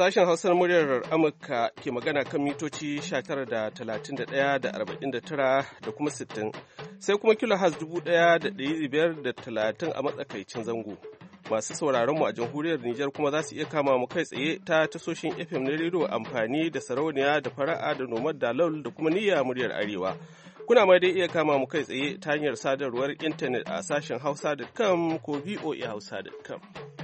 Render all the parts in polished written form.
Sashen Hausar muryar Amurka ke magana kan mitoci 19 da 31 da 49 da kuma 60, sai kuma kilohaz 1,530 a matsakaicin zango. Masu sauraron mu a jamhuriyar Nijar kuma za su iya kama mu kai tsaye ta tasoshin FM na rediyo amfani da sarauniya da fara'a da nomad da laul da kuma niyya muryar Arewa. Kuna ma dai iya kama mu kai tsaye ta hanyar sadarwar intanet a sashen hausa.com ko voahausa.com.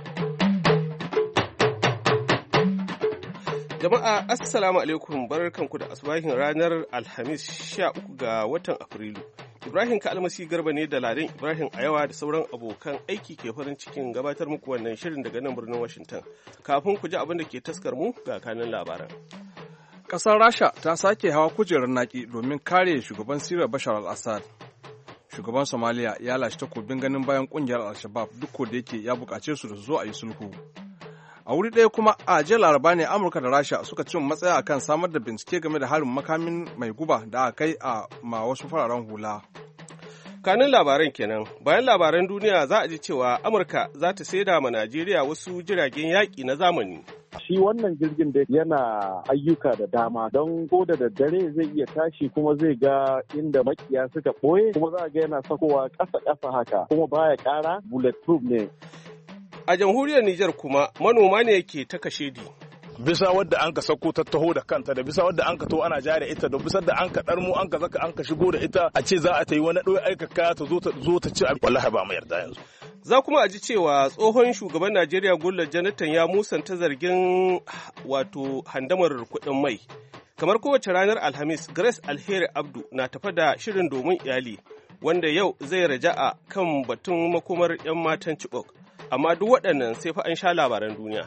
Jama'a assalamu alaikum, barkanku da asubahin ranar Alhamis 13 ga watan Afrilu. Ibrahim Kalmasi Garba ne da Ladan Ibrahim a yawa da sauran abokan aiki ke farin cikin gabatar muku wannan shirin daga nan birnin Washington. Kafin ku ji abin da ke taskar mu ga kanin labaran. Ƙasar Rasha ta sake hawa kujerar naki domin kare shugaban Syria Bashar al-Assad. Shugaban Somalia ya lashe takobin ganin bayan ƙungiyar Al-Shabaab duk da yake ya buƙace su da su zo a yi sulhu. A wuri ɗaya kuma a jiya Laraba ne Amurka da Rasha suka cin matsaya akan samar da bincike game da harin makamin mai guba da aka kai a ma wasu fararen hula. Kanin labaran kenan, bayan labaran duniya za a ji cewa Amurka za ta saida ma Najeriya wasu jiragen yaƙi na zamani. Shi wannan jirgin da yana ayyuka da dama don ko da daddare zai iya tashi kuma zai ga inda makiya suka ɓoye kuma za a ga yana sakowa ƙasa-ƙasa haka kuma baya ƙara bulletproof ne. A jamhuriyar Nijar kuma manoma ne ke ta kashedi. Bisa wadda an ka sauko ta taho da kanta da bisa wadda an ka to ana jare ita da bisa da an ka ɗarmo an ka zaka an ka shigo da ita a ce za a ta yi wani ɗoyi aika kaya ta zo ta ci wallahi ba mu yarda yanzu. Za kuma a ji cewa tsohon shugaban Najeriya Goodluck Jonathan ya musanta zargin wato handamar kuɗin mai. Kamar kowace ranar Alhamis, Grace Alheri Abdu na tafa da shirin domin iyali wanda yau zai raja'a kan batun makomar 'yan matan Chibok. Amma duk waɗannan sai fa an sha labaran duniya.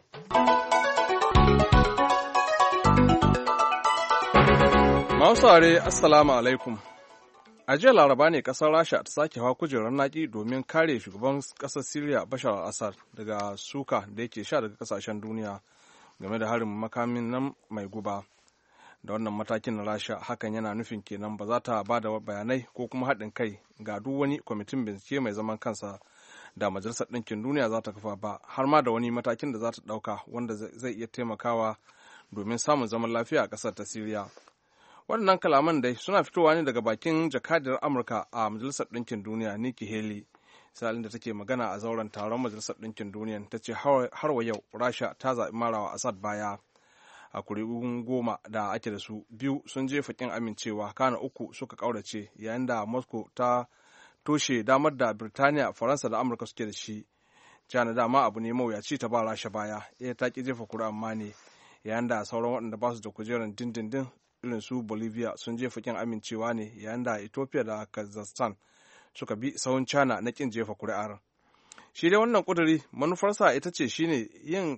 Mausare, Assalamu alaikum. A jiya Laraba ne ƙasar Rasha ta sake hawa kujerar naƙi domin kare shugaban ƙasar Siriya Bashar al-Assad daga suka da yake sha daga ƙasashen duniya game da harin makamin nan mai guba. Da wannan matakin na Rasha hakan yana nufin kenan ba za ta ba da bayanai ko kuma haɗin kai ga duk wani kwamitin bincike mai zaman kansa da Majalisar Ɗinkin Duniya za ta kafa ba, har ma da wani matakin da za ta ɗauka wanda zai iya taimakawa domin samun zaman lafiya a ƙasar ta Siriya. Waɗannan kalaman dai suna fitowa ne daga bakin jakadiyar Amurka a Majalisar Ɗinkin Duniya Nikki Haley, salin da take magana a zauren taron Majalisar Ɗinkin Duniya ta ce har wa yau Rasha ta zaɓi marawa Assad baya. A kuri'un 10 da ake da su, 2 sun jefa ƙin amincewa, kana 3 suka ƙaurace, yayin da Moscow ta toshe damar da Birtaniya, Faransa da Amurka suke da shi. China dama abu ne mawuyaci ta ba Rasha baya, ta ki jefa kuri'an ma ne, yayin da sauran waɗanda ba su da kujerar dindindin irin su Bolivia sun jefa kin amincewa ne, yayin da Ethiopia da Kazakhstan suka bi sahun China na kin jefa kuri'ar. Shi dai wannan ƙuduri manufarsa ita ce shine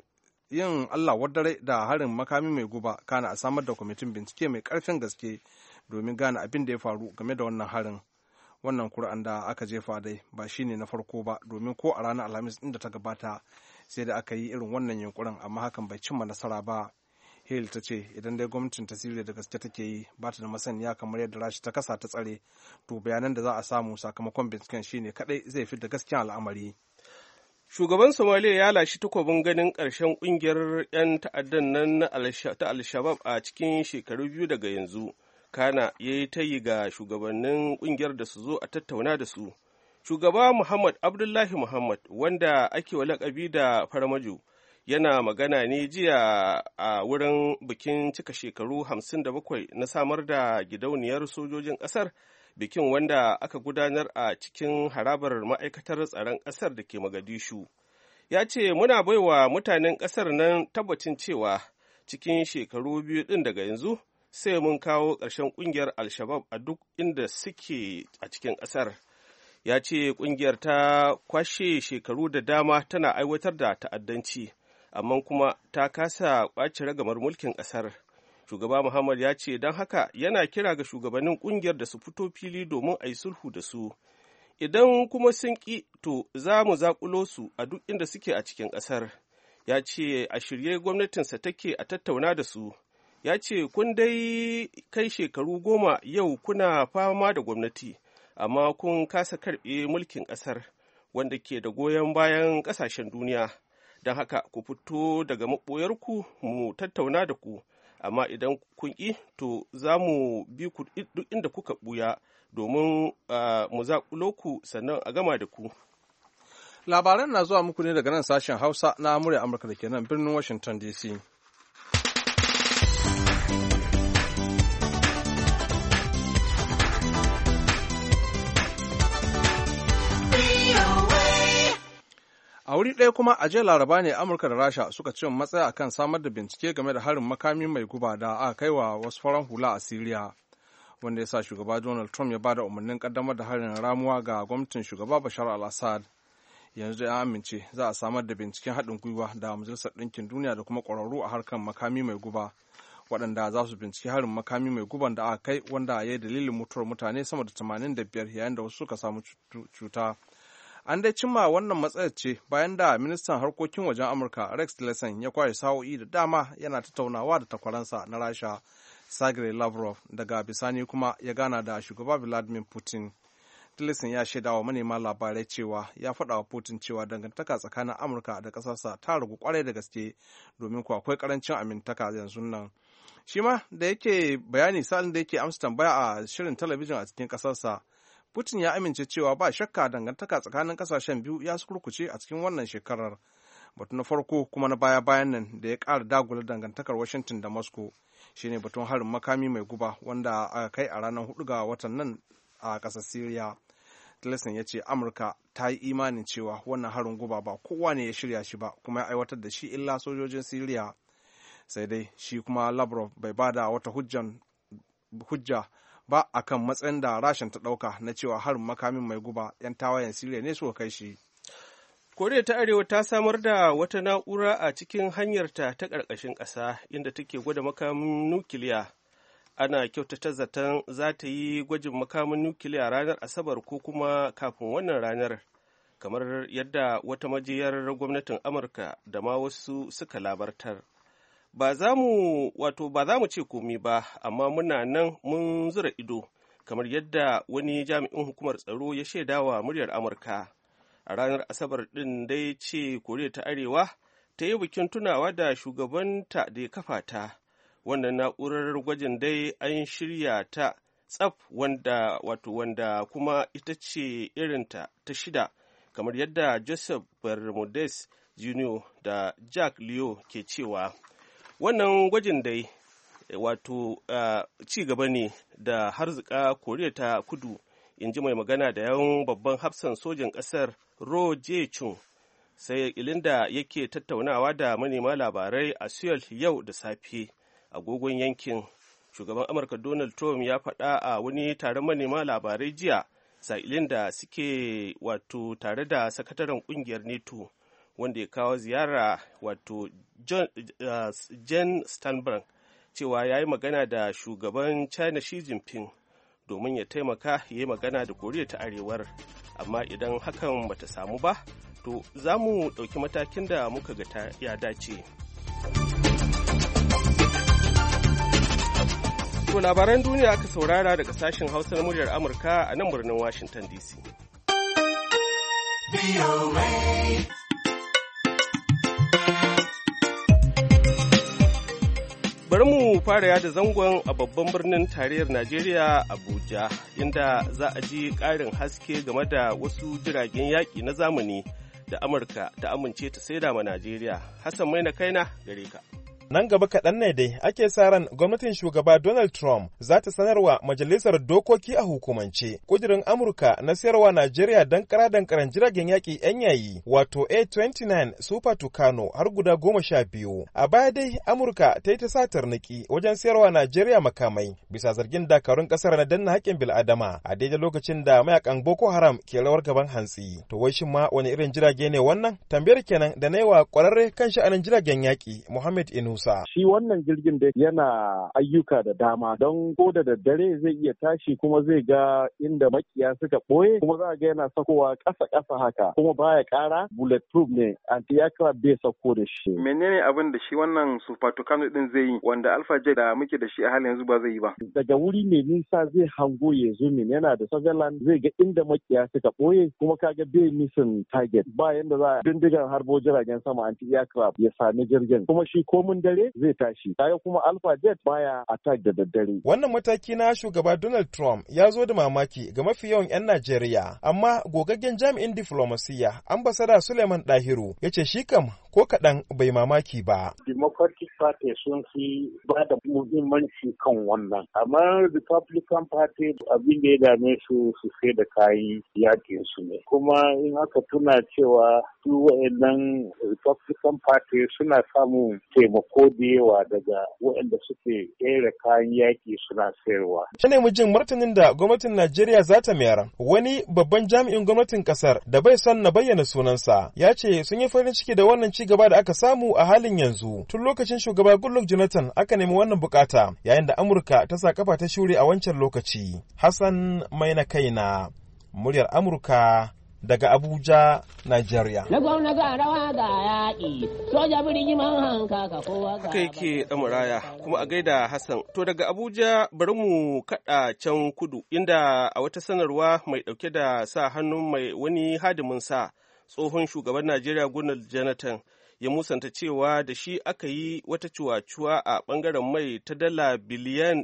yin Allah wadare da harin makami mai guba, kana a samar da kwamitin bincike mai ƙarfin gaske domin gane abin da ya faru game da wannan harin. Wannan kuri'an da aka jefa dai ba shi ne na farko ba, domin ko a ranar Alhamis ɗin da ta gabata sai da aka yi irin wannan yunkurin, amma hakan bai cimma nasara ba. Hale ta ce idan dai gwamnatin ta Siriya da gaske take yi ba ta da masaniya kamar yadda Rashi ta kasa ta tsare, to bayanan da za a samu sakamakon binciken shine kadai zai fi da gaskiyan al'amari. Shugaban Somalia ya lashi takobin ganin ƙarshen ƙungiyar 'yan ta'addan nan ta Al-Shabaab a cikin shekaru 2 daga yanzu. Kana ya yi tayi ga shugabannin ƙungiyar da su zo a tattauna da su. Shugaba Muhammad Abdullahi Muhammad, wanda ake wa laƙabi da Farmajo, yana magana ne jiya a wurin bikin cika shekaru 57 na samar da gidauniyar sojojin ƙasar, bikin wanda aka gudanar a cikin harabar ma'aikatar tsaron ƙasar da ke Mogadishu. Ya ce muna baiwa mutanen ƙasar nan tabbacin cewa cikin shekaru 2 ɗin daga yanzu sai mun kawo ƙarshen ƙungiyar Al-Shabaab a duk inda suke a cikin ƙasar. Ya ce ƙungiyar ta kwashe shekaru da dama tana aiwatar da ta'addanci, amma kuma ta kasa ƙwace ragamar mulkin ƙasar. Shugaba Muhammad ya ce don haka yana kira ga shugabannin ƙungiyar da su fito fili domin a yi sulhu da su. Idan kuma sun ƙi, to za mu zaƙulo su a duk inda suke a cikin ƙasar. Ya ce a shirye gwamnatinsa take a tattauna da su. Ya ce kun dai kai shekaru 10 yau kuna fama da gwamnati, amma kun kasa karɓe mulkin ƙasar wanda ke da goyon bayan ƙasashen duniya. don haka ku fito daga maɓoyarku mu tattauna da ku, amma idan kun ƙi to za mu bi ku duk inda kuka ɓuya domin mu zaƙulo ku sannan a gama da ku. Labaran na zuwa muku ne daga nan sashen Hausa na murya Amurka da ke nan birnin Washington DC. A wuri ɗaya kuma a jiya Laraba ne Amurka da Rasha suka ce matsaya akan samar da bincike game da harin makami mai guba da aka kai wa wasu farar hula a Siriya, wanda ya sa shugaba Donald Trump ya ba da umarnin kaddamar da harin ramuwa ga gwamnatin shugaba Bashar al-Assad. Yanzu ya amince za a samar da binciken haɗin gwiwa da Majalisar Ɗinkin Duniya da kuma ƙwararru a harkar makami mai guba, waɗanda za su binciki harin makami mai guban da aka kai wanda ya yi dalilin mutuwar mutane sama da 85 yayin da wasu suka samu cuta. An dai cimma wannan matsayar ce bayan da ministan harkokin wajen Amurka Rex Tillerson ya kwashe sa'o'i da dama yana tattaunawa da takwaransa na Rasha Sergei Lavrov, daga bisani kuma ya gana da shugaba Vladimir Putin. Tillerson ya shaida wa manema labarai cewa ya faɗa wa Putin cewa dangantaka tsakanin Amurka da ƙasarsa ta ragu kwarai da gaske domin kuwa akwai ƙarancin amintaka yanzu nan. Shi ma da yake bayani sa'in da yake amsa tambaya a shirin talabijin a cikin ƙasarsa, Putin ya amince cewa ba shakka dangantaka tsakanin kasashen biyu ya kurkuce a cikin wannan shekarar. Batu na farko kuma na baya-bayan nan da ya ƙara dagula dangantakar Washington da Moscow shine batun harin makami mai guba wanda aka kai a ranar 4 ga watan nan a ƙasar Syria. Tillerson ya ce Amurka ta yi imanin cewa wannan harin guba ba kowa ne ya shirya shi ba kuma ya aiwatar da shi illa sojojin Syria. Sai dai shi kuma Lavrov bai bada wata hujja ba a kan matsayin da Rashin ta ɗauka na cewa harin makamin mai guba 'yan tawayen Siriya ne suka kai shi. Koriya ta Arewa ta samar da wata na'ura a cikin hanyarta ta ƙarƙashin ƙasa inda take gwada makamin nukiliya. Ana kyautata zaton za ta yi gwajin makamin nukiliya ranar Asabar ko kuma kafin wannan ranar, kamar yadda wata majiyar gwamnatin Amurka da ma wasu suka labartar. Ba za mu ce komi ba, amma muna nan mun zura ido, kamar yadda wani jami'in hukumar tsaro ya shaidawa muryar Amurka. A ranar Asabar ɗin dai ce Koriya ta Arewa ta yi bikin tunawa da shugabanta da ya kafa ta. Wannan na'urar gwajin dai an shirya ta tsaf wanda kuma ita ce irinta ta shida, kamar yadda Joseph Bermudez Jr. da Jack Leo ke cewa. Wannan gwajin dai ci gaba ne da harzika Koriya ta Kudu, in ji mai magana da yawan babban hafsan sojin ƙasar Ro Jae-chung, sai ilinda yake tattaunawa da manema labarai a Seoul yau da safe agogon yankin. Shugaban Amurka Donald Trump ya faɗa a wani taron manema labarai jiya sa'ilin da suke tare da sakataren ƙungiyar NATO wanda ya kawo ziyara Jen Stoltenberg cewa ya yi magana da shugaban China Xi Jinping domin ya taimaka ya yi magana da Koriya ta Arewar, amma idan hakan bata samu ba to za mu ɗauki matakin da muka ga ya dace. To labaran duniya aka saurara daga sashen Hausa na muryar Amurka a nan birnin Washington DC. Bari mu fara yada zangon a babban birnin tarayyar Najeriya Abuja, inda za a ji ƙarin haske game da wasu jiragen yaƙi na zamani da Amurka ta amince ta saida ma Najeriya. Hassan Maina Kaina gare ka. Nan gaba kaɗan ne dai ake sa ran gwamnatin shugaba Donald Trump za ta sanarwa majalisar dokoki a hukumance ƙudurin Amurka na sayarwa Najeriya dankaren jiragen yaƙi 'yan yayi wato A-29 Super Tucano har guda 12. A baya dai Amurka ta yi ta sa tarniki wajen sayarwa Najeriya makamai bisa zargin dakarun ƙasar na danna haƙƙin bil'adama a daidai lokacin da mayakan Boko Haram ke rawar gaban hantsi. To wai shin ma wani irin jirage ne wannan? Tambayar kenan da na yi wa ƙwararre kan sha'anin jiragen yaƙi Muhammad Inu Musa. Shi wannan jirgin da yana ayyuka da dama don ko da daddare zai iya tashi kuma zai ga inda makiya suka ɓoye kuma za ga yana sakowa ƙasa haka kuma baya ƙara bulletproof ne anti-aircraft bai sako da shi. Menene abin da shi wannan Super Tucano din zai yi wanda Alpha Jet da muke da shi a halin yanzu ba zai yi ba? Daga wuri mai nisa zai hango ya zumin yana da surveillance zai ga inda makiya suka ɓoye kuma kaga bai missing target ba yanda za a bindigan harbo jiragen sama anti-aircraft ya sami jirgin kuma shi komin dare zai tashi. Kaga kuma Alpha Jet baya attack da daddare. Wannan mataki na shugaba Donald Trump ya zo da mamaki ga mafi yawan 'yan Najeriya, amma gogaggen jami'in diflomasiyya Ambassador Suleiman Dahiru ya ce shi kam ko kaɗan bai mamaki ba. Democratic Party sun fi ba da muhimmanci kan wannan, amma Republican Party abin da ya dame su sai da kayan yakin su ne. Kuma in aka tuna cewa su wa'annan Republican Party suna samun taimako da yawa daga waɗanda suke ƙera kayan yaki suna sayarwa. Shi ne mujin martanin da gwamnatin Najeriya za ta mayar. Wani babban jami'in gwamnatin ƙasar da bai son na bayyana sunansa ya ce sun yi farin ciki da wannan ci gaba da aka samu a halin yanzu. Tun lokacin shugaba Goodluck Jonathan aka nemi wannan bukata yayin da Amurka ta sa kafa ta shure a wancan lokaci. Hassan Maina Kaina, muryar Amurka daga Abuja, Nigeria. Na gwamna ga rawa ga yaƙi, soja birni man hanka ka kowa ga. Haka yake ɗamuraya, kuma a gaida Hassan. To daga Abuja bari mu kaɗa can kudu, inda a wata sanarwa mai ɗauke da sa hannun mai wani hadimin sa tsohon shugaban Najeriya Goodluck Jonathan ya musanta cewa da shi aka yi wata cuwa-cuwa a ɓangaren mai ta dala biliyan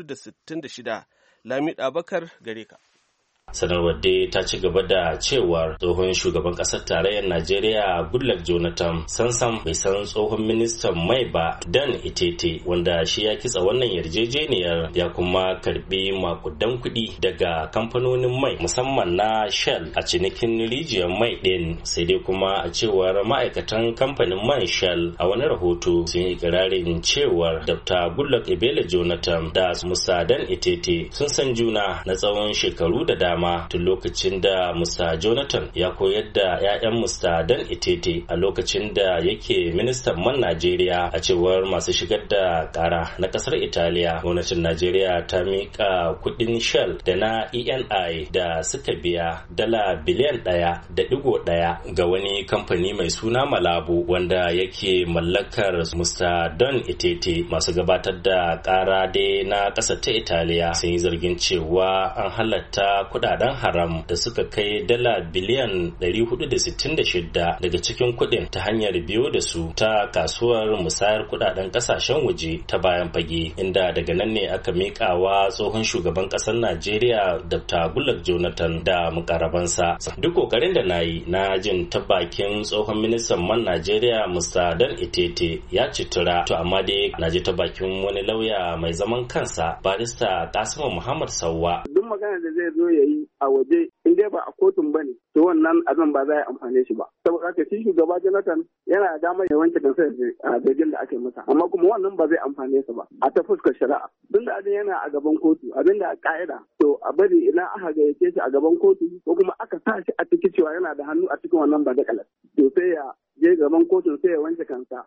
466. Lamid Abakar gare ka. Sanarwar dai ta ci gaba da cewar tsohon shugaban ƙasar tarayyar Najeriya Goodluck Jonathan sansan bai san tsohon ministan mai ba Dan Itete wanda shi ya kitsa wannan yarjejeniyar ya kuma karbi makudan kuɗi daga kamfanonin mai musamman na Shell a cinikin rijiyar mai ɗin, sai dai kuma a cewar ma'aikatan kamfanin man Shell a wani rahoto sun yi ikirarin cewar Dr. Goodluck Ebele Jonathan da Musa Dan Itete sun san juna na tsawon shekaru da dama tun lokacin da Musa Jonathan ya koyar da 'ya'yan Musa Dan Itete a lokacin da yake ministan man Najeriya. A cewar masu shigar da kara na kasar Italiya, gwamnatin Najeriya ta miƙa kuɗin Shell da na ENI da suka biya dala biliyan 1.1 ga wani kamfani mai suna Malabo wanda yake mallakar Musa Dan Itete. Masu gabatar da kara dai na ƙasar ta Italiya sun yi zargin cewa an halatta kuɗaɗen haram da suka kai dala biliyan 466 daga cikin kuɗin ta hanyar biyo da su ta kasuwar musayar kuɗaɗen ƙasashen waje ta bayan fage, inda daga nan ne aka miƙawa tsohon shugaban ƙasar Najeriya Dr. Goodluck Jonathan da mukarabansa. Duk ƙoƙarin da na yi na jin ta bakin tsohon ministan man Najeriya Musa Dan Itete ya citura, to amma dai na ji ta bakin wani lauya mai zaman kansa barista Kasimu Muhammad Sawwa. Duk magana da zai zo ya yi a waje in dai ba a kotun ba ne to wannan abin ba za a amfane shi ba, saboda haka shi shugaba Jonathan yana da damar ya wanke kansa a zargin da ake masa, amma kuma wannan ba zai amfane sa ba a ta fuskar shari'a. Duk da abin yana a gaban kotu, abin da a ka'ida to a bari idan aka gayyace shi a gaban kotu ko kuma aka sa shi a cikin cewa yana da hannu a cikin wannan ba da kalas, to sai ya je gaban kotun sai ya wanke kansa.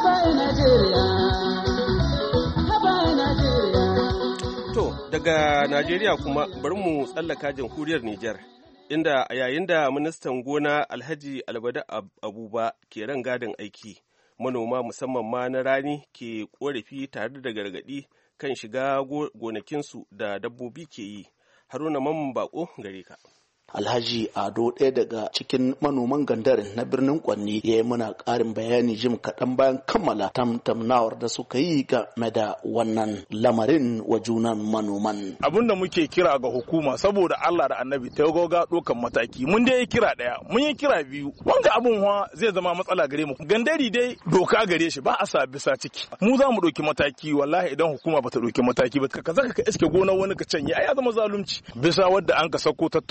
To, daga Najeriya kuma bari mu tsallaka jamhuriyar Nijar, inda a yayin da ministan gona Alhaji Albada Abuba ke ran gadin aiki, manoma musamman ma na rani ke korafi tare da gargaɗi kan shiga gonakinsu da dabbobi ke yi. Haruna Mamman Bako gare ka. Alhaji Ado ɗaya daga cikin manoman gandarin na birnin Kwanni ya yi muna ƙarin bayani jim kaɗan bayan kammala tamtamnawar da suka yi game da wannan lamarin wa junan manoman. Abin da muke kira ga hukuma saboda Allah da Annabi ta goga ɗaukan mataki. Mun dai yi kira ɗaya, mun yi kira biyu. Wanga abun zai zama matsala gare mu. Gandari dai doka gare shi ba a sa bisa ciki. Mu za mu ɗauki mataki wallahi idan hukuma bata ɗauki mataki ba ka zaka ka iske gonar wani ka canye ai ya zama zalunci. Bisa wadda an ka sako ta taho da kanta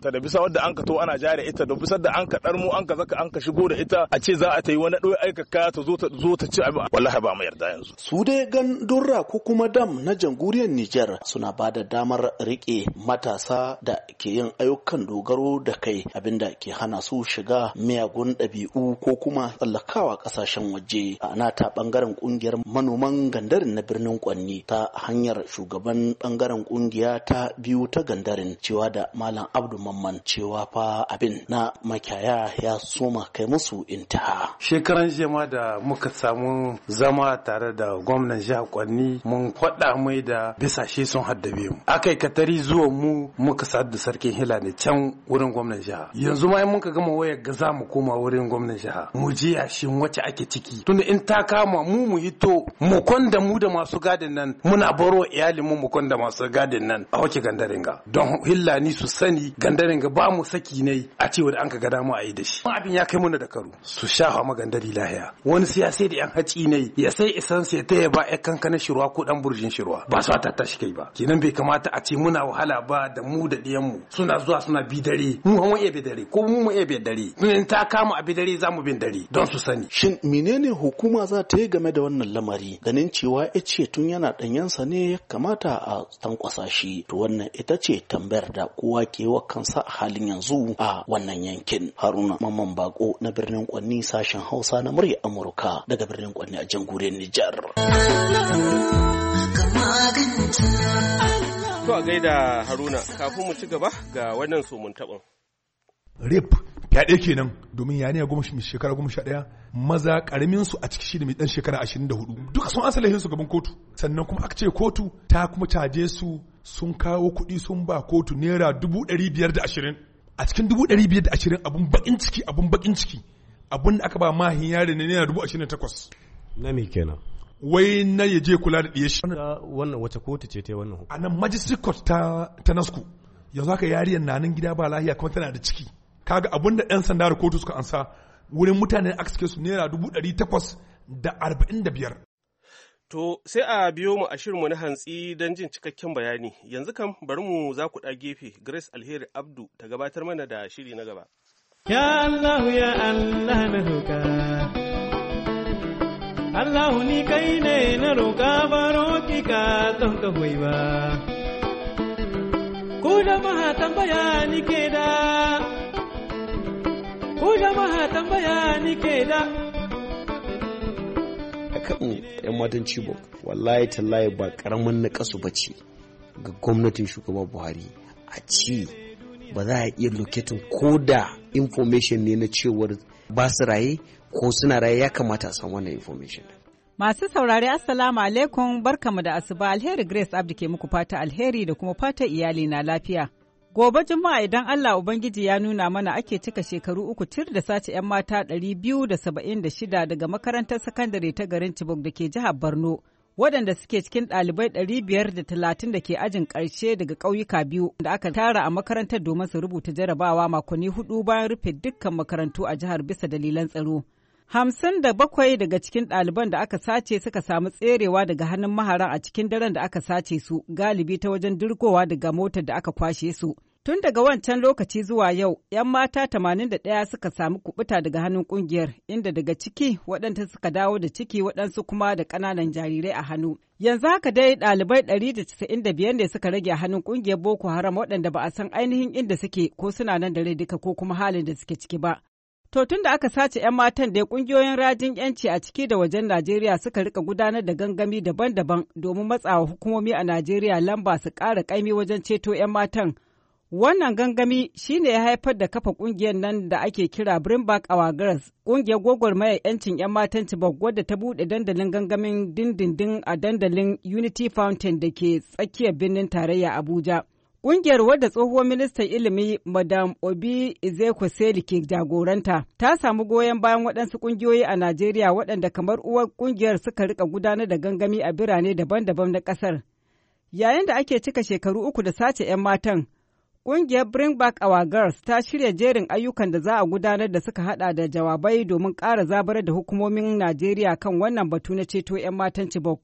ta da bisa wadda an ka to ana jare ita da bisa da an ka darmo an ka zaka an ka shigo da ita a ce za a ta yi wani ɗoyi aikaka ta zo ta ci abin wallahi ba mu yarda yanzu. Su dai gandurra ko kuma dam na jamhuriyar Nijar suna ba da damar rike matasa da ke yin ayyukan dogaro da kai abinda ke hana su shiga miyagun ɗabi'u ko kuma tsallakawa ƙasashen waje. A nata ɓangaren ƙungiyar manoman gandarin na birnin Kwanni ta hanyar shugaban ɓangaren ƙungiya ta biyu ta gandarin cewa da Malam Abdu Mamman cewa fa abin na makiyaya ya soma kai musu intaha. Shekaran jema da muka samu zama tare da gwamnan jihar Kwanni mun faɗa mai da bisashe sun haddabe mu. Akai katari zuwa mu muka sadu da sarkin hila ne can wurin gwamnan jiha. Yanzu ma in muka gama wayar ga za mu koma wurin gwamnan jiha. Mu je yashin wacce ake ciki. Tunda in ta kama mu hito mu kwanda mu da masu gadin nan muna baro iyalin mu kwanda masu gadin nan a wace gandarin ga. Don hilla ni su sani gandarin ga ba mu saki ne a cewa da an ka ga dama a yi da shi. Abin ya kai muna da karu. Su sha magandari lahiya. Wani siyasai da yan haci ne ya sai isan sai ta ba ya kankana shirwa ko dan burjin shirwa. Ba su ta tashi kai ba. Kenan bai kamata a ce muna wahala ba da mu da ɗiyan mu suna zuwa suna bi dare. Mu hawan iya bi dare ko mu iya bi dare. In ta kama a bi dare za mu bin dare don su sani. Shin menene hukuma za ta yi game da wannan lamari ganin cewa ya ce tun yana ɗanyensa ne ya kamata a tankwasa shi to wannan ita ce tambayar da kowa ke wa kansa a halin yanzu a wannan yankin. Haruna Mamman Bako na birnin Kwanni sashen Hausa na murya Amurka daga birnin Kwanni a jamhuriyar Nijar. To a gaida Haruna kafin mu ci gaba ga wannan somun taɓin. Rip fyaɗe kenan domin ya ne shekara 11 maza karamin su a ciki shi da mai dan shekara 24 duka sun asalahin su gaban kotu sannan kuma aka ce kotu ta kuma caje su sun kawo kuɗi sun ba kotu naira 520 a cikin 520 abun bakin ciki abun da aka ba mahin yare ne naira 28,000 na me kenan wai na ya je kula da ɗiye shi wannan wace kotu ce ta wannan a nan magistrate court ta Nasku yanzu haka yariyar na nan gida ba lahiya kuma tana da ciki kaga abun da ɗan sanda da kotu suka ansa wurin mutane aka suke su naira 845. To sai a biyo mu a shirinmu na hantsi don jin cikakken bayani yanzu kam bari mu za ku ɗa gefe Grace Alheri Abdu ta gabatar mana da shiri na gaba. Ya Allah ya Allah na roƙa Allah ni kai ne na roƙa baro ki ka don ka hoyi ba ku jama'a tambaya ni ke da tambaya ni ke da. Kan 'yan matan Chibok, wallahi tallahi ba karamin na kasu bace ga gwamnatin shugaban Buhari a ci ba za a iya locating ko da information ne na cewar ba su raye ko suna raye ya kamata a san wannan information. Masu saurari Assalamu alaikum barkamu da asuba alheri Grace Abdi ke muku fata alheri da kuma fata iyali na lafiya. Gobe Juma'a idan Allah Ubangiji ya nuna mana ake cika shekaru 3 tir da sace 'yan mata 276 daga makarantar sakandare ta garin Chibok da ke jihar Borno, waɗanda suke cikin ɗalibai 530 da ke ajin ƙarshe daga ƙauyuka biyu da aka tara a makarantar domin su rubuta jarabawa makonni 4 bayan rufe dukkan makarantu a jihar bisa dalilan tsaro. 57 daga cikin ɗaliban da aka sace suka samu tserewa daga hannun maharan a cikin daren da aka sace su galibi ta wajen dirgowa daga motar da aka kwashe su. Tun daga wancan lokaci zuwa yau, 'yan mata 81 suka samu kubuta daga hannun kungiyar, inda daga ciki waɗanda suka dawo da ciki waɗansu kuma da ƙananan jarirai a hannu. Yanzu haka dai ɗalibai 195 ne suka rage a hannun kungiyar Boko Haram waɗanda ba a san ainihin inda suke ko suna nan da rai duka ko kuma halin da suke ciki ba. To tun da aka sace 'yan matan da kungiyoyin rajin 'yanci a ciki da wajen Najeriya suka rika gudanar da gangami daban-daban domin matsawa hukumomi a Najeriya lamba su ƙara ƙaimi wajen ceto 'yan matan. Wannan gangami shi ne ya haifar da kafa ƙungiyar nan da ake kira Bring Back Our Girls, ƙungiyar gwagwarmayar 'yancin 'yan matan Chibok wadda ta buɗe dandalin gangamin dindindin a dandalin Unity Fountain da ke tsakiyar birnin tarayya Abuja. Ƙungiyar wadda tsohuwar ministan ilimi Madam Obi Ezekwesili ke jagoranta ta samu goyon bayan waɗansu ƙungiyoyi a Najeriya waɗanda kamar uwar ƙungiyar suka rika gudanar da gangami a birane daban-daban na ƙasar. Yayin da ake cika shekaru 3 da sace 'yan matan, ƙungiyar Bring Back Our Girls ta shirya jerin ayyukan da za a gudanar da suka haɗa da jawabai domin ƙara zabar da hukumomin Najeriya kan wannan batu na ceto 'yan matan Chibok.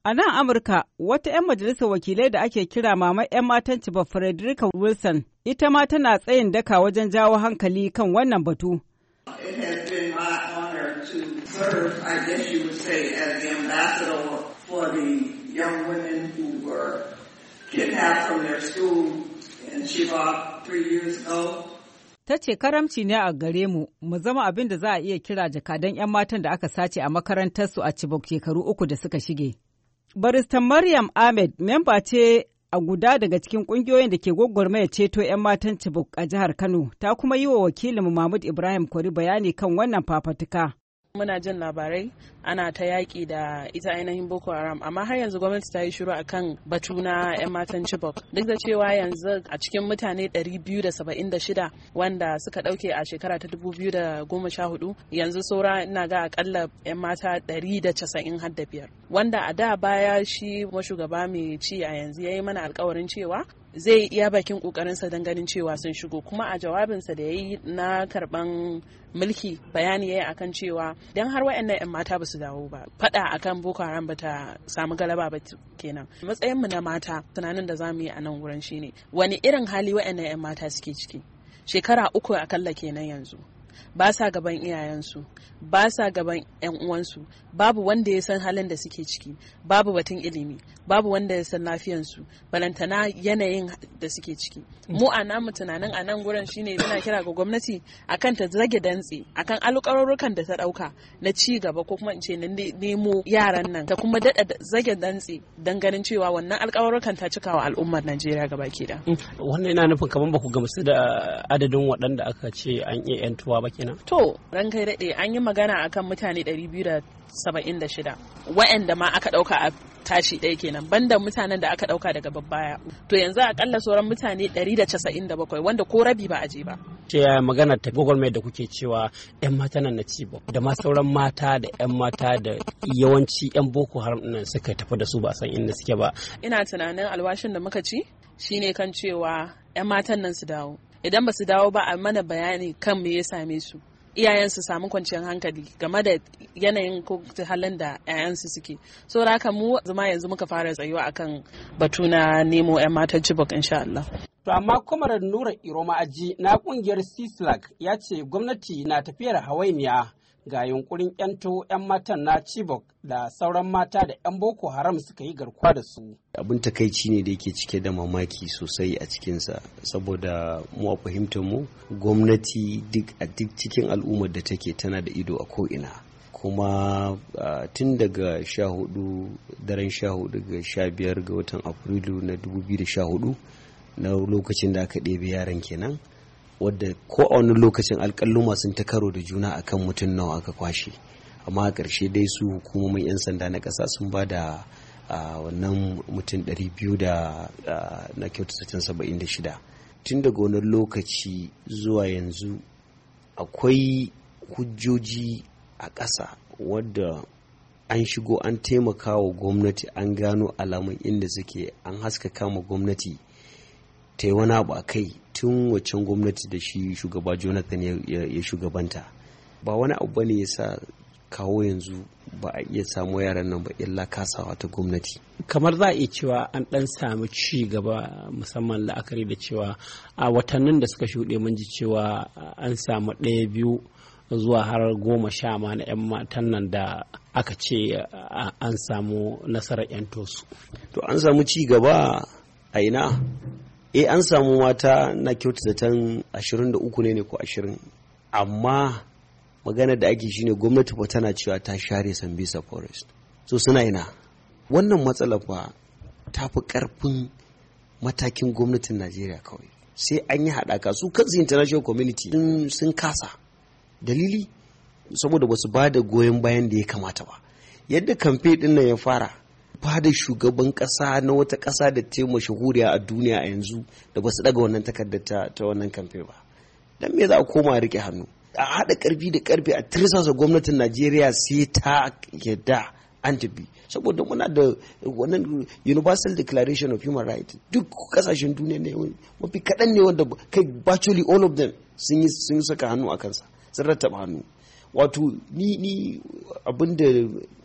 A nan Amurka, wata 'yan majalisar wakilai da ake kira Mama 'yan matan Chibok Frederica Wilson, ita ma tana tsayin daka wajen jawo hankali kan wannan batu. It has been my honor to serve, I guess you would say, as the ambassador for the young women who were kidnapped from their school in Chibok 3 years ago. Ta ce karamci ne a gare mu zama abin da za a iya kira jakadan 'yan matan da aka sace a makarantarsu a Chibok shekaru 3 da suka shige. Barista Maryam Ahmed memba ce a guda daga cikin kungiyoyin da ke gwagwarmaya ceto 'yan matan Chibok a jihar Kano, ta kuma yi wa wakilinmu Mahmud Ibrahim Kwari bayani kan wannan fafatuka. Muna jin labarai ana ta yaƙi da ita ainihin Boko Haram, amma har yanzu gwamnati ta yi shiru akan batu na 'yan matan Chibok. Duk da cewa yanzu a cikin mutane 276 wanda suka ɗauke a shekara ta 2014, yanzu saura ina ga akalla 'yan mata 195. Wanda a da baya shi shugaba mai ci a yanzu ya yi mana alkawarin cewa zai iya bakin kokarinsa don ganin cewa sun shigo, kuma a jawabinsa da ya yi na karban mulki bayani ya yi akan cewa don har waɗannan 'yan mata ba su dawo ba, faɗa akan Boko Haram ba ta samu galaba ba kenan. Matsayinmu na mata tunanin da za mu yi a nan wurin shine wani irin hali waɗannan 'yan mata suke ciki. Shekara 3 akalla kenan yanzu. Ba sa gaban iyayensu, ba sa gaban 'yan uwansu, babu wanda ya san halin da suke ciki, babu batun ilimi, babu wanda ya san lafiyansu, balantana yanayin da suke ciki. Mu a namu tunanin a nan gurin shine muna kira ga gwamnati akan ta zage dantse akan alƙawarrukan da ta ɗauka na ci gaba, ko kuma in ce na nemo yaran nan, ta kuma daɗa zage dantse don ganin cewa wannan alƙawarrukan ta cika wa al'ummar Najeriya gaba ki da. Wannan yana nufin kamar ba ku gamsu da adadin waɗanda aka ce an iya 'yantuwa ba kenan. To, ran kai daɗe an yi magana akan mutane 276 waɗanda ma aka ɗauka a tashi ɗaya kenan, banda mutanen da aka ɗauka daga babbaya. To yanzu akalla sauran mutane 197 wanda ko rabi ba a je ba. Ce ya magana ta gwagwarmaya da kuke cewa 'yan mata nan na Chibok da ma sauran mata da 'yan mata da yawanci 'yan Boko Haram nan suka tafi da su ba san inda suke ba. Ina tunanin alwashin da muka ci shine kan cewa 'yan matan nan su dawo. Idan ba su dawo ba a mana bayani kan me ya same su, iyayen su samu kwanciyar hankali game da yanayin ko halin da 'ya'yansu suke. So haka mu zama yanzu muka fara tsayuwa akan batu na nemo 'yan matan Chibok insha Allah. To amma Kwamarar Nura Iroma Aji na kungiyar CISLAC ya ce gwamnati na tafiyar hawainiya ga yunkurin 'yanto 'yan matan na Chibok da sauran mata da 'yan Boko Haram suka yi garkuwa da su. Abin takaici ne da yake cike da mamaki sosai a cikinsa, saboda mu a fahimtar mu gwamnati a duk cikin al'ummar da take tana da ido a ko'ina. Kuma tun daga daren 14 ga 15 ga watan Afrilu na 2014 na lokacin da aka ɗebe yaran kenan, wadda ko a wani lokacin alƙalluma sun ta karo da juna akan mutum nawa aka kwashe, amma a ƙarshe dai su hukumomin 'yan sanda na ƙasa sun ba da wannan mutum 200 da na kyautata 76. Tun daga wani lokaci zuwa yanzu akwai hujjoji a ƙasa wadda an shigo an taimaka wa gwamnati, an gano alamun inda suke, an haskaka ma gwamnati ta yi wani abu a kai tun waccan gwamnati da shi shugaba Jonathan ya shugabanta. Ba wani abu bane ya sa kawo yanzu ba a iya samu yaran nan ba illa kasawa ta gwamnati. Kamar za a iya cewa an ɗan samu ci gaba, musamman la'akari da cewa a watannin da suka shuɗe mun ji cewa an samu 1-2 zuwa har 10 ma na 'yan matan nan da aka ce an samu nasarar 'yanto su. To an samu ci gaba a ina? An samu mata na kyautata 23 ne ko 20, amma magana da ake shine gwamnati ba tana cewa ta share Sambisa Forest. So suna ina? Wannan matsala fa ta fi karfin matakin gwamnatin Najeriya kawai. Sai an yi haɗaka, su kansu international community sun kasa. Dalili? Saboda ba su ba da goyon bayan da ya kamata ba. Yadda kamfe ɗin nan ya fara, ba da shugaban kasa na wata kasa da ta mashahuriya a duniya a yanzu da ba su daga wannan takardar ta wannan kamfe ba. Dan me za a koma rike hannu? A haɗa ƙarfi da ƙarfe a tirsasa gwamnatin Najeriya sai ta yadda an tafi. Saboda muna da wannan Universal Declaration of Human Rights, duk kasashen duniya ne mafi kaɗan ne wanda kai virtually all of them sun yi saka hannu a kansa, sun rattaba hannu. Wato ni abinda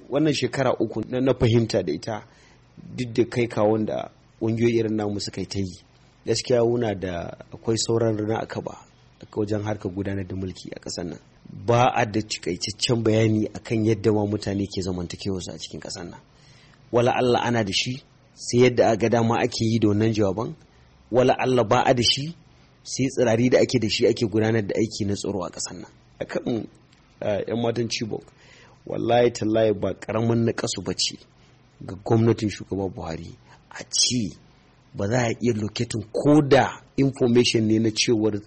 wannan shekara 3 na fahimta da ita duk da kai kawon da ƙungiyoyi irin namu suka yi ta yi, gaskiya wuna da akwai sauran rana aka ba wajen harkar gudanar da mulki a ƙasar nan. Ba a da cikakken bayani akan yadda ma mutane ke zamantakewarsu a cikin ƙasar nan. Wala Allah ana da shi sai yadda a ga dama ake yi da wannan jawaban, wala Allah ba a da shi sai tsirari da ake da shi ake gudanar da aiki na tsaro a ƙasar nan. Akan 'yan matan Chibok, wallahi tallahi ba ƙaramin na kasu bace ga gwamnatin shugaba Buhari a ci ba za a iya loketin ko da information ne na cewar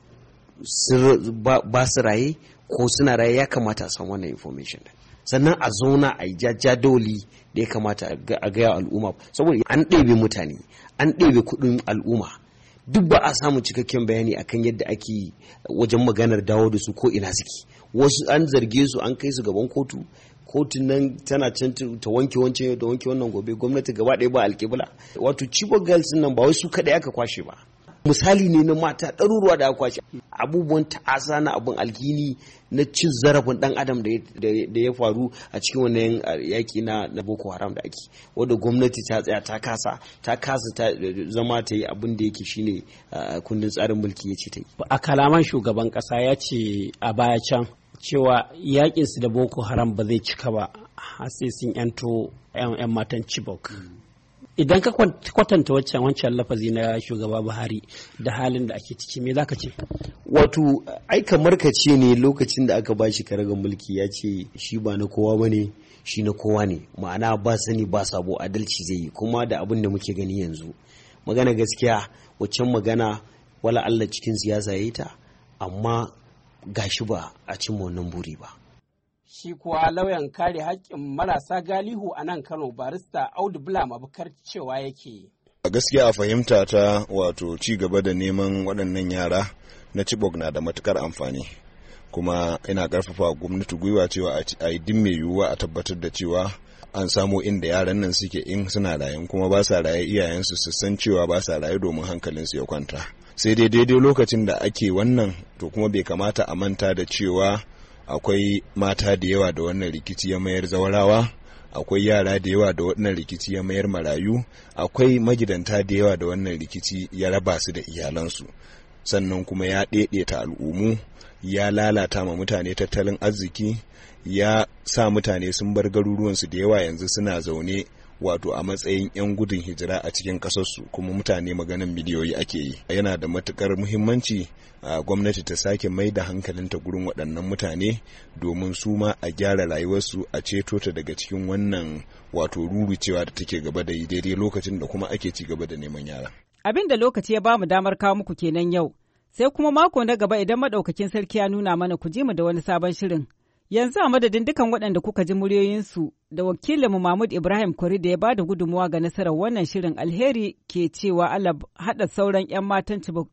ba su raye ko suna raye, ya kamata a san wannan information. Sannan a zauna a yi jadawali da ya kamata a gaya al'umma, saboda an ɗebe mutane, an ɗebe kuɗin al'umma, duk ba a samu cikakken bayani akan yadda ake wajen maganar dawo da su ko ina suke. Wasu an zarge su an kai su gaban kotu, kotun nan tana can ta wanke wancan da wanke wannan gobe, gwamnati gaba ɗaya ba alƙibla. Wato Chibok girls nan ba wai su kaɗai aka kwashe ba, misali ne na mata ɗaruruwa da aka kwashe. Abubuwan ta'asa na abin alhini na cin zarafin ɗan adam da ya faru a cikin wannan yaƙi na Boko Haram da ake, wadda gwamnati ta tsaya ta kasa ta zama ta yi abin da yake shine kundin tsarin mulki ya ce ta yi. A kalaman shugaban ƙasa ya ce a baya can cewa yaƙinsu da Boko Haram ba zai cika ba har sai sun 'yanto 'yan matan Chibok. Idan ka kwatanta wancan lafazi na shugaba Buhari da halin da ake ciki, me zaka ce? Wato ai kamar ka ce ne lokacin da aka bashi karagar mulki ya ce shi ba na kowa bane, shi na kowa ne, ma'ana ba sani ba sabo, adalci zai yi. Kuma da abin da muke gani yanzu, magana gaskiya waccan magana wala Allah cikin siyasa yayi ta, amma gashi ba a cimma wannan buri ba. Shi kuwa lauyan kare haƙƙin marasa galihu a nan Kano, barista Audu Bulam Abubakar cewa yake. A gaskiya a fahimta ta, wato ci gaba da neman waɗannan yara na Chibok na da matukar amfani, kuma ina ƙarfafa gwamnati gwiwa cewa a yi din mai yiwuwa a tabbatar da cewa an samo inda yaran nan suke, in suna raye kuma ba sa raye iyayensu su san cewa ba sa raye domin hankalinsu ya kwanta. Sai dai daidai lokacin da ake wannan, to kuma bai kamata a manta da cewa akwai mata da yawa da wannan rikici ya mayar zawarawa, akwai yara da yawa da wannan rikici ya mayar marayu, akwai magidanta da yawa da wannan rikici ya raba su da iyalansu, sannan kuma ya ɗaiɗaita al'ummu, ya lalata ma mutane tattalin arziki, ya sa mutane sun bar garuruwansu da yawa yanzu suna zaune wato a matsayin 'yan gudun hijira a cikin kasarsu, kuma mutane maganin miliyoyi ake yi. Yana da matukar muhimmanci a gwamnati ta sake mai da hankalinta gurin waɗannan mutane domin su ma a gyara rayuwarsu, a ceto ta daga cikin wannan wato rurucewa da take gaba da yi daidai lokacin da kuma ake ci gaba da neman yara. Abin da lokaci ya bamu damar kawo muku kenan yau, sai kuma mako na gaba idan madaukakin sarki ya nuna mana ku ji mu da wani sabon shirin. Yanzu a madadin dukan waɗanda kuka ji muryoyinsu da wakilinmu Mahmud Ibrahim Kwari da ya ba da gudunmuwa ga nasarar wannan shirin, alheri ke cewa Allah haɗa sauran 'yan matan Chibok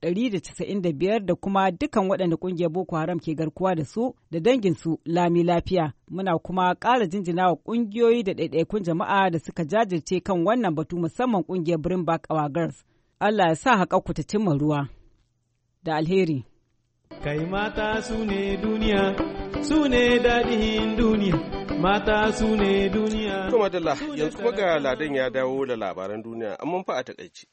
195 da kuma dukan waɗanda ƙungiyar Boko Haram ke garkuwa da su da danginsu lami lafiya. Muna kuma ƙara jinjina wa ƙungiyoyi da ɗaiɗaikun jama'a da suka jajirce kan wannan batu, musamman ƙungiyar Bring Back Our Girls. Allah ya sa haƙa ku ta cimma ruwa. Da alheri. Kai mata su ne duniya, su ne daɗin duniya, mata su ne duniya. To madalla, yanzu kuma ga Ladan ya dawo da labaran duniya, amma fa a taƙaice.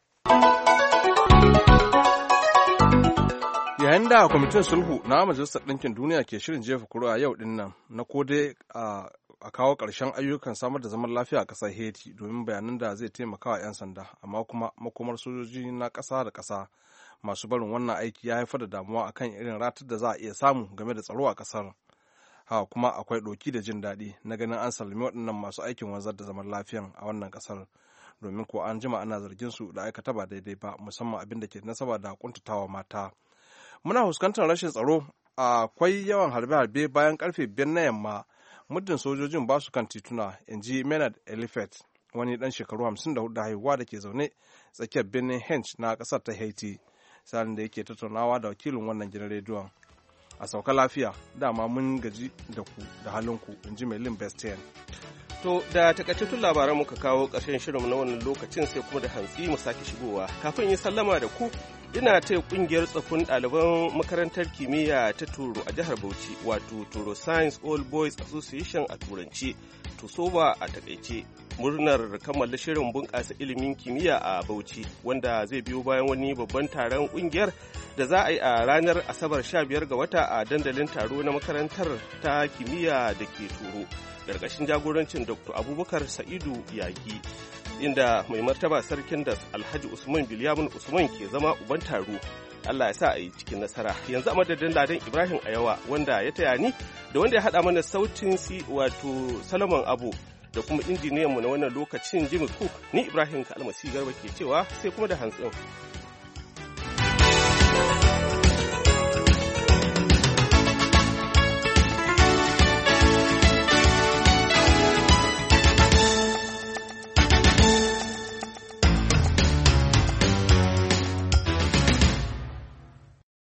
Yayin da kwamitin sulhu na Majalisar Ɗinkin Duniya ke shirin jefa kuri'a yau ɗin nan na ko dai a kawo ƙarshen ayyukan samar da zaman lafiya a ƙasar Haiti domin bayanan da zai taimaka wa 'yan sanda, amma kuma makomar sojoji na ƙasa da ƙasa masu barin wannan aiki ya haifar da damuwa akan irin ratar da za a iya samu game da tsaro a ƙasar. Haka kuma akwai ɗoki da jin daɗi na ganin an sallami waɗannan masu aikin wanzar da zaman lafiyan a wannan ƙasar, domin ko an jima ana zargin su da aikata ba daidai ba, musamman abin da ke nasaba da kuntatawa mata. Muna fuskantar rashin tsaro, akwai yawan harbe-harbe bayan karfe 5 na yamma, muddin sojojin ba su kan tituna, in ji Menard Elifet, wani ɗan shekaru 54 da haihuwa da ke zaune tsakiyar birnin Hench na ƙasar ta Haiti, salin da yake tattaunawa da wakilin wannan gidan rediyon. A sauka lafiya, dama mun gaji da ku da halinku, in ji Melin Bestian. To da takaitattun labaran muka kawo ƙarshen shirin na wannan lokacin, sai kuma da hantsi mu sake shigowa. Kafin yi sallama da ku, ina taya kungiyar tsakun ɗaliban makarantar kimiyya ta Turo a jihar Bauchi, wato Turo Science All Boys Association a turanci, Tusoba a takaice, murnar kammala shirin bunƙasa ilimin kimiyya a Bauchi, wanda zai biyo bayan wani babban taron kungiyar da za a yi a ranar Asabar 15 ga wata a dandalin taro na makarantar ta kimiyya da ke Turo, ƙarƙashin jagorancin Dr. Abubakar Sa'idu Yagi, inda mai martaba sarkin da Alhaji Usman Bilyamin Usman ke zama uban taro. Allah ya sa a yi cikin nasara. Yanzu a madadin Ladan Ibrahim Ayawa wanda ya taya ni da wanda ya haɗa mana sautin wato Solomon Abu da kuma injiniyanmu na wannan lokacin Jimmy Cook, ni Ibrahim Kalmasi Garba ke cewa sai kuma da hantsin.